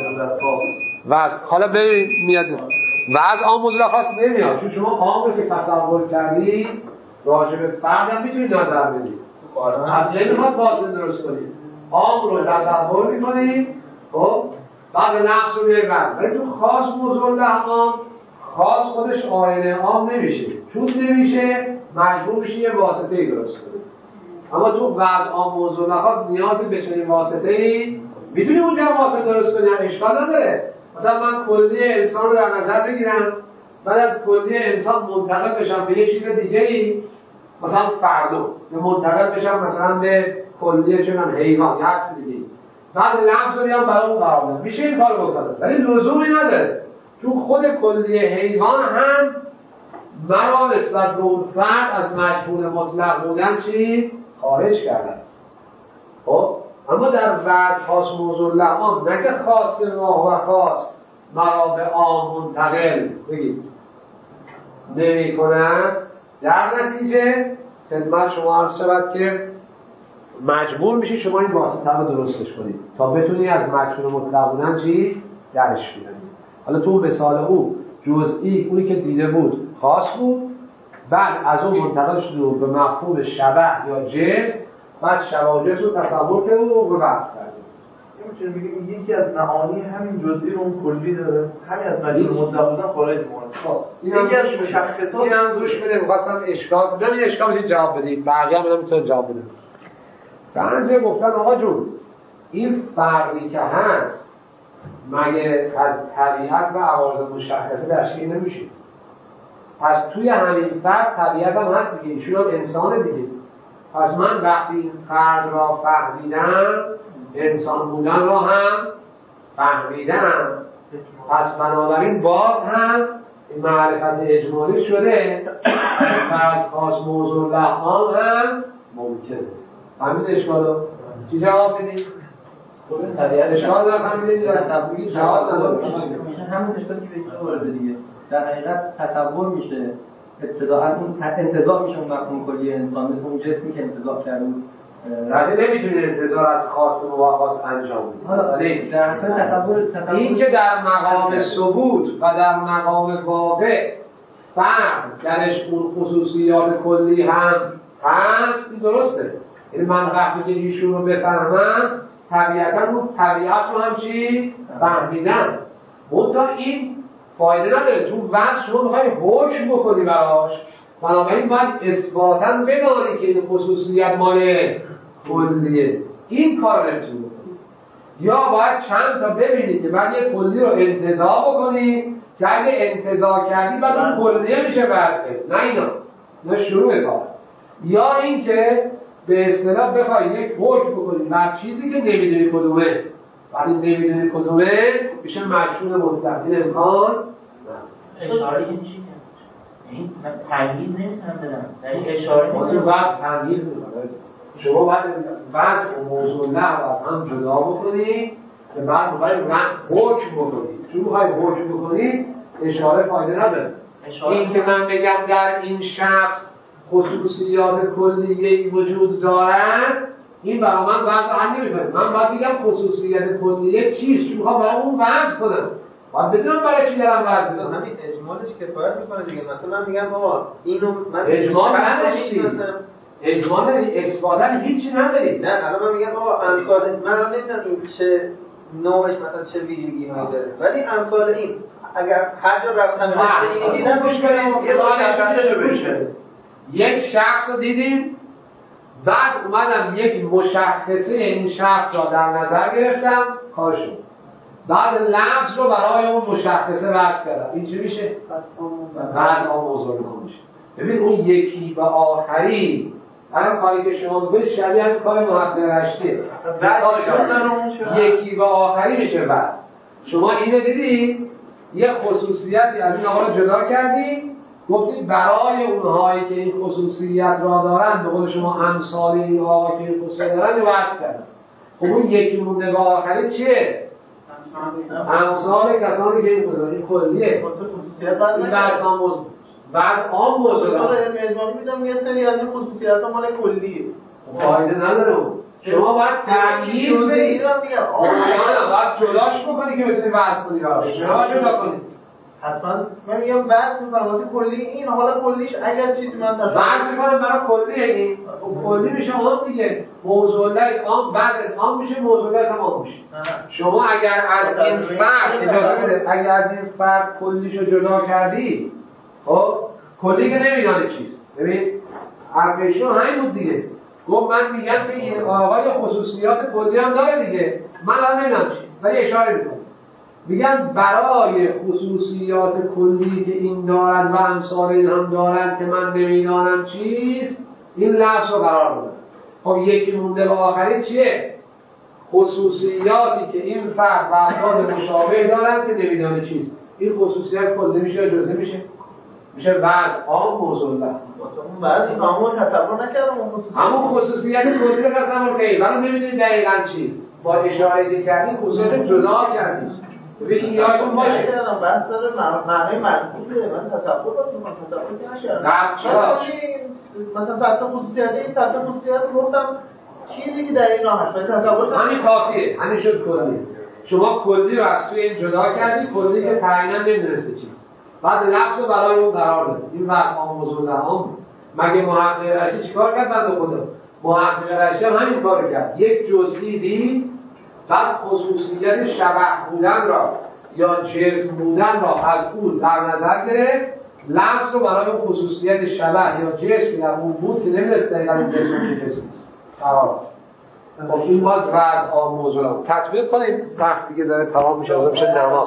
وضع. حالا ببینید میاد وضع عام موضوع خاص نمیاد، چون شما عام رو که تصور کردید راجع به فرد هم میتونید نظر بدید، اصلا نمیخواد فاصله درست کنید، عام رو تصور میکنید. خب بعد نفس رو میاد وضع. ولی تو خاص موضوع عام، خاص خودش آینه عام نمیشه، چون نمیشه مجبور میشه یه واسطه‌ای درست کنید. اما تو وضع عام موضوع خاص نیاز به چنین واسطه‌ای میتونی اونجا واسطه درست کنی، اشکال نداره. مثلا من کلی انسان رو در نظر بگیرم، بعد از کلی انسان منتقل بشم به یه چیز دیگه‌ای، مثلا فردو، یا منتقل بشم مثلا به کلی چنان حیوان یا هر چیز دیگه‌ای، بعد لفظ رو بیام برای اون قرار بدم، میشه این کارو بکنم. ولی لزومی نداره، چون خود کلی حیوان هم مرا نسبت به اون فرد از مجهول مطلق بودن چی؟ خارج کرده است. خب اما در وضع خاص موضوع لعام، نه که خاص ما و خاص مرا به عام منتقل بگید نمی کنند، در نتیجه خدمت شما عرض شود که مجبور میشید شما این واسطه رو درستش کنید تا بتونید از مجهول مطلق بودن چی؟ درش بیارید. حالا تو مثال او جزئی اونی که دیده بود خاص بود، بعد از اون منتقل شد به مفهوم شبه یا جسم، بعد شواجس رو تصور کرد و رو بحث کرد. میتونیم بگیم یکی از معانی همین جزئی رو اون کلی داره، همین از مجموع مطلق بودن خارج میمونه. یکی از مشخصات اینم روش بده. می‌خواستم اشکال بدم، این اشکال میشه جواب بدید، بقیه هم میتونن جواب بدن. بعضی گفتن آقا جون این فرقی که هست مگه از طبیعت و عوارض مشخصه تشکیل نمیشه؟ پس توی همین فرق طبیعت هم هست دیگه، ایشون هم انسان دیگه. پس من وقتی این فرد را فهمیدم، انسان بودن را هم فهمیدم، پس بنابراین باز هم این معرفت اجمالی شده، فرض خاص موضوع لحام هم ممکنه. همین اشکالو چی جواب بدید؟ اشکال دارم همین جواب ندارم. همین اشکالی که به اینجا وارده دیگه، در حقیقت تصور میشه ابتداءً اون انتزاع میشه اون مفهوم کلی انسان، مثل اون جسمی که انتزاع کرده بود. رده نمیتونید انتظار از خاص و خاص انجام بدید. حالا در تصور این که در مقام ثبوت و در مقام واقع فرد درش اون خصوصیات کلی هم هست، این درسته. یعنی من وقتی که ایشون رو بفهمم طبیعتا اون طبیعت رو هم چی؟ فهمیدن. منتها این فایده نداره، تو وقت شما میخوای حکم بکنی براش، بنابراین باید اثباتاً بدانی که این خصوصیت مال کلیه. این کار رو نمیتونی بکنی. یا باید چند تا ببینی که بعد یک کلی رو انتزاع بکنی که اگه انتزاع کردی بعد اون کلیه میشه برده. نه اینا شروع کار. یا این که به اصطلاح بخوای یک حکم بکنی بر چیزی که نمیدونی کدومه، وقتی نمیدونی کدومه میشه مجهول مطلق. این امکان اشاره این چی؟ این تنگیز نمیتونم بدم در اشاره نمیتونم وضع تنگیز میکنم. شما باید وضع و موضوع نه از هم جدا بکنی که بعد میخوای حکم بکنی. چون میخوای حکم بکنی اشاره فایده نداره. این که من بگم در این شخص خصوصیات کلیه‌ای وجود دارد، این برای من وضع هم نمیکنه. من باید بگم خصوصیت کلیه چیست، چون میخوام برای اون وضع کنم. باید بدونم برای چی دارم وضع کنم. همین اجمالش کفایت میکنه دیگه. مثلا من میگم بابا اینو من اجمال نداشتی، اجمال نداری، اثباتا هیچی نداری. نه الان من میگم بابا امثال من نمیدونم این چه نوعش مثلا چه ویژگی داره، ولی امثال این اگر هر جا رفتم اینو دیدم بشه یک شخص رو دیدیم، بعد اومدم یک مشخصه این شخص را در نظر گرفتم، کار شد. بعد لفظ رو برای اون مشخصه وضع کردم. این چی میشه؟ بعد آن موضوع میشه. ببین اون یکی و آخری الان کاری که شما میکنید شبیه همین کار محقق رشتیه. یکی و آخری میشه وضع. شما اینو دیدید یه خصوصیتی از این آقا رو جدا کردید، گفتید برای اونهایی که این خصوصیت را دارن، به قول شما امثال این آقا که این خصوصیت دارن رو وضع کردن. خب اون یکی مونده و آخری چیه؟ امثال کسانی که این خصوصیت این کلیه. خصوصیت بعد آن موضوع اجمالی میدم یه سری از این خصوصیت ها مال کلیه. فایده نداره اون. شما باید تغییر بدید. باید جداش بکنی که بتونی وضع کنی را. شما جدا کنید. حتما من میگم بعد میفهم واسه کلی این حالا کلیش اگر چیزی من بعد میفهم برای کلی این کلی میشه اون دیگه موضوع عام بعد عام میشه موضوع تمام میشه. شما اگر از این فرد اجازه بده اگر از این فرد کلیشو جدا کردی، خب کلی که نمیدونه چیست. ببین حرفشون همین بود دیگه. گفت من میگم که این آقای خصوصیات کلی هم داره دیگه، من الان نمیدونم چی ولی اشاره میکنم. میگم برای خصوصیات کلی که این دارن و امثال این هم دارن که من نمیدانم چیست، این لفظ رو قرار دادن. خب یکی مونده و آخری چیه؟ خصوصیاتی که این فرد و افراد مشابه دارن که نمیدانه چیست. این خصوصیات کلی میشه جزء میشه وضع عام موضوع ده. اون بعد این عامو تصور نکردم همون خصوصیت کلی رو تصور کردید ولی نمیدونید دقیقاً چیست. با اشاره کردین خصوصیت جدا کردید. ببین یادتون باشه بحث داره معنای مضمونه. من تصور می‌کنم نکردم. مثلا تحت خصوصیت این تحت خصوصیت گفتم چیزی که در این راه هست. تصور همین کافیه. همین شد کلی. شما کلی رو از توی این جدا کردید، کلی که تعیینا نمی‌دونسته چیست. بعد لفظ رو برای اون قرار دادید. این وضع عام موضوع عام. مگه محقق رشی چیکار کرد بنده خدا؟ محقق رشی هم همین کارو کرد. یک جزئی دید، بعد خصوصیت شبح بودن را یا جسم بودن را از اون در نظر گرفت، لفظ رو برای اون خصوصیت شبح یا جسم در اون بود که نمی‌رسید دقیقاً این جسم که جسم است. خب این باز وضع عام موضوع تطبیق کنید. وقت دیگه داره تمام میشه، میشه نماز.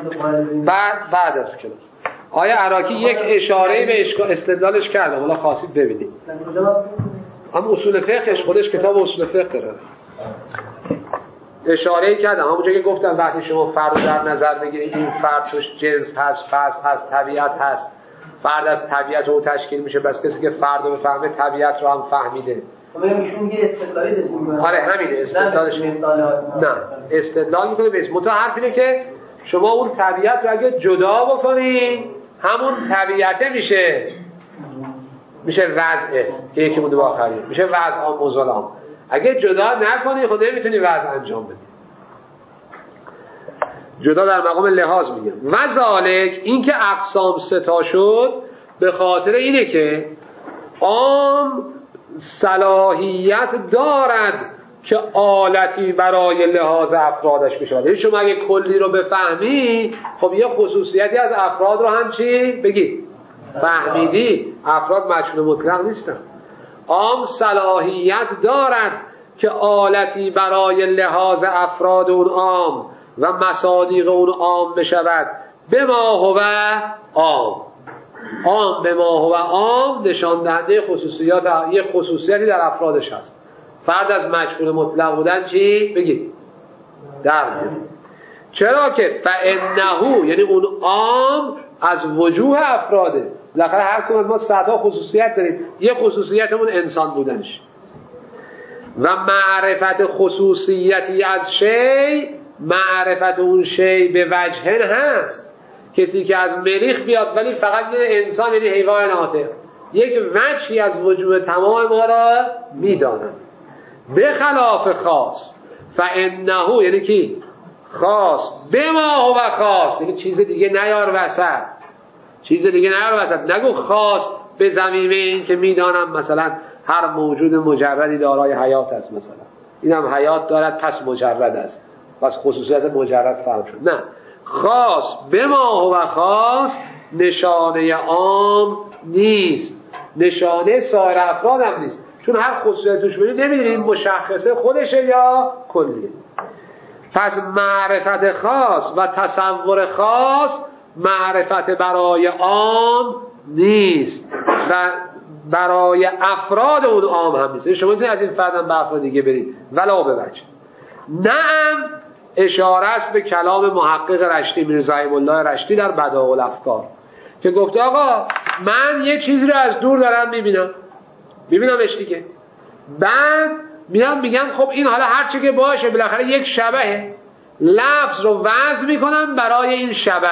بعد از کلاس آیا عراقی یک اشاره به استدلالش کرده، حالا خواستید ببینید. هم اصول فقهش خودش کتاب اصول فقه داره. اشاره کردم همونجا که گفتم وقتی شما فرد رو در نظر بگیرید این فرد توش جنس هست، فصل هست، طبیعت هست. فرد از طبیعت رو تشکیل میشه، بس کسی که فرد رو بفهمه طبیعت رو هم فهمیده. ایشون یه استدلالی داشتیم. آره همینه استدلالش. نه استدلال میکنه بهش. منتها حرف اینه که شما اون طبیعت رو اگه جدا بکنی همون طبیعته میشه وضعه که یکی بوده با آخری میشه وضع عام موضوع عام. اگه جدا نکنی خود نمیتونی وضع انجام بدی. جدا در مقام لحاظ میگم. و ذالک این که اقسام ستا شد به خاطر اینه که عام صلاحیت دارد که آلتی برای لحاظ افرادش بشود. یعنی شما اگه کلی رو بفهمی، خب یه خصوصیتی از افراد رو هم چی؟ بگی فهمیدی. افراد مجهول مطلق نیستن. عام صلاحیت دارد که آلتی برای لحاظ افراد اون عام و مصادیق اون عام بشود به ما هو عام. عام به ما هو عام نشان دهنده خصوصیات، یک خصوصیتی در افرادش هست. فرد از مجهول مطلق بودن چی؟ بگید در میاد. چرا که فانه، یعنی اون عام از وجوه افراده. بالاخره هر کدوم ما صدها خصوصیت داریم، یک خصوصیتمون انسان بودنش. و معرفت خصوصیتی از شی، معرفت اون شی به وجهن هست. کسی که از مریخ بیاد ولی فقط انسان، یعنی حیوان ناطق، یک وجهی از وجود تمام ما را میداند. به خلاف خاص، فانه یعنی کی؟ خاص. به ما هو خاص، یعنی چیز دیگه نیار وسط، چیز دیگه نیار وسط. نگو خاص به ضمیمه این که میدانم مثلا هر موجود مجردی دارای حیات است، مثلا اینم حیات دارد پس مجرد است، پس خصوصیت مجرد فهم شد. نه، خاص به ما هو خاص نشانه عام نیست، نشانه سایر افراد هم نیست. چون هر خصوصیت توش ببینید نمیدونید مشخصه خودشه یا کلیه. پس معرفت خاص و تصور خاص معرفت برای عام نیست و برای افراد اون عام هم نیست. شما میتونید از این فردم به افراد دیگه برید ولا به وجه. نعم، اشاره است به کلام محقق رشتی، میرزا الله رشتی در بدائع الافکار که گفته آقا من یه چیزی رو از دور دارم میبینمش دیگه، بعد میگم خب این حالا هر چی که باشه بالاخره یک شبهه، لفظ رو وضع میکنم برای این شبه،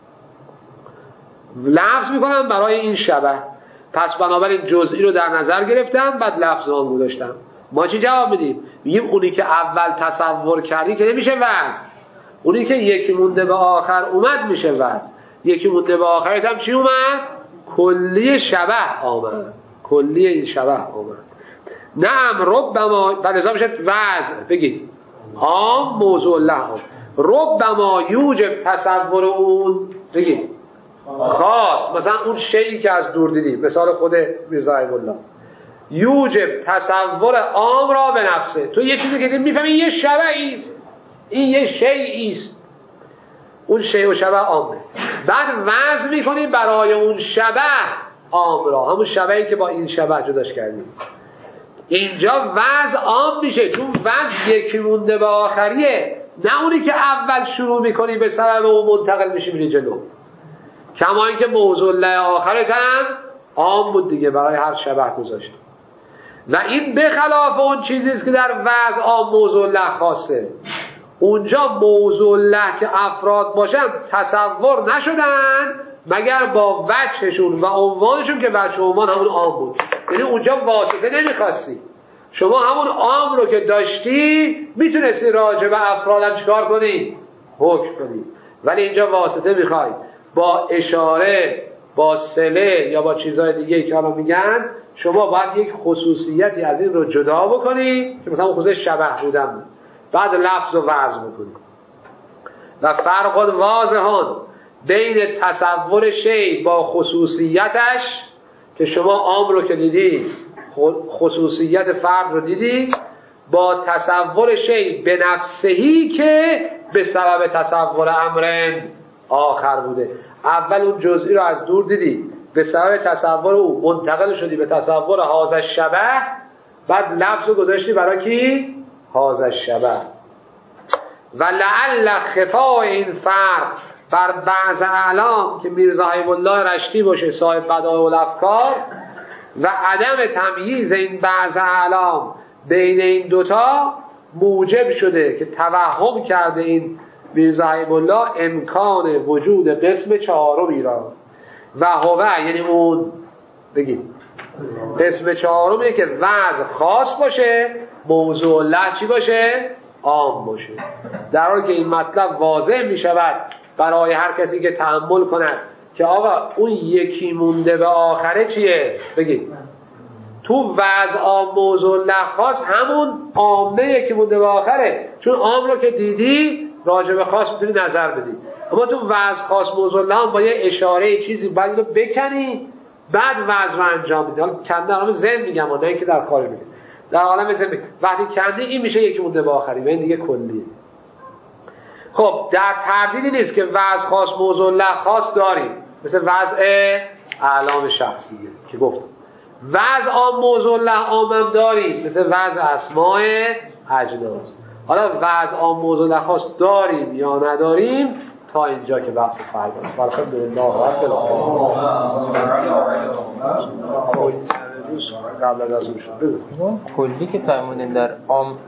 لفظ میکنم برای این شبه. پس بنابراین جزئی رو در نظر گرفتم بعد لفظ رو گذاشتم. ما چی جواب میدیم؟ میگیم اونی که اول تصور کردی که نمیشه وضع، اونی که یکی مونده به آخر اومد میشه وضع. یکی مونده به آخرت هم چی اومد؟ کلی شبه آمد، کلی این شبه آمد. نعم ربما، بلزا میشه وضع. بگید عام موضوع لهم. ربما یوجب تصور اون، بگید خاص. مثلا اون شیئی که از دور دیدیم، مثال خود میرزا الله، یوجب تصور عام را به نفسه. تو یه چیزی که میفهمی یه شبهی است، این یه شیئی است، اون شیء و شبه عامه، بعد وضع میکنی برای اون شبه عام را، همون شبهی که با این شبه جداش کردیم. اینجا وضع عام میشه چون وضع یکی مونده به آخریه، نه اونی که اول شروع میکنی به سبب اون منتقل میشی میری جلو. کما اینکه موضوع له آخرت هم عام بود دیگه، برای هر شبه گذاشت. و این به خلاف اون چیزی است که در وضع عام موضوع له خاصه. اونجا موضوع له که افراد باشن تصور نشدن مگر با وجهشون و عنوانشون که وجه عنوان همون عام بود. یعنی اونجا واسطه نمیخواستی، شما همون عام رو که داشتی میتونستی راجع به افرادم چیکار کنی؟ حکم کنی. ولی اینجا واسطه میخوای، با اشاره، با صله یا با چیزهای دیگه که حالا میگن، شما باید یک خصوصیتی از این رو جدا بکنی که مثلا خصوصیت شبه بودن، بعد لفظ رو وضع بکنی. و فرق واضحان بین تصور شی با خصوصیتش، که شما عام رو که دیدی خصوصیت فرد رو دیدی، با تصور شی به نفسهی که به سبب تصور امرن آخر بوده. اول اون جزئی رو از دور دیدی، به سبب تصور او منتقل شدی به تصور هذا شبه، بعد لفظ رو گذاشتی برای کی؟ هذا شبه. و لعل خفاء این فرق بر بعض اعلام که میرزا الله رشتی باشه صاحب بدائع الافکار، و عدم تمییز این بعض اعلام بین این دوتا موجب شده که توهم کرده این میرزا الله امکان وجود قسم چهارمی را، و هو یعنی اون، بگیم قسم چهارمی که وضع خاص باشه، موضوع له چی باشه؟ عام باشه. در حالی که این مطلب واضح می شود برای هر کسی که تأمل کند که آقا اون یکی مونده به آخره چیه؟ بگید تو وضع عام موضوع خاص همون عامه که مونده به آخره، چون عام رو که دیدی راجع به خاص میتونی نظر بدی، اما تو وضع خاص موضوع هم با یه اشاره چیزی باید اینو بکنی بعد وضع رو انجام بدی. حالا کنده عالم ذهن میگم نه اینکه در خارج میگم، در عالم ذهن میگم وقتی کندی این میشه یکی مونده به آخری و این دیگه کلیه. خب در تردیدی نیست که وضع خاص موضوع خاص داریم، مثل وضع اعلام شخصیه که گفتم. وضع عام موضوع عامم داریم، مثل وضع اسماء اجناس. حالا وضع عام موضوع خاص داریم یا نداریم تا اینجا که بحث فرق است. الحمدلله رب العالمین. قبل از اون شد کلی که فرمودین در عام،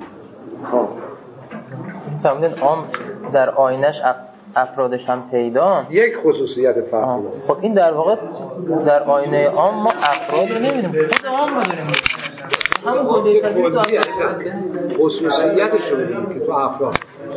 فرمودین عام در آینش افرادش هم پیدا، یک خصوصیت فرقی است. خب این در واقع در آینه عام ما افراد رو نمی‌بینیم، خود عام رو داریم. همون کلی خصوصیتش رو می‌بینیم که تو افراد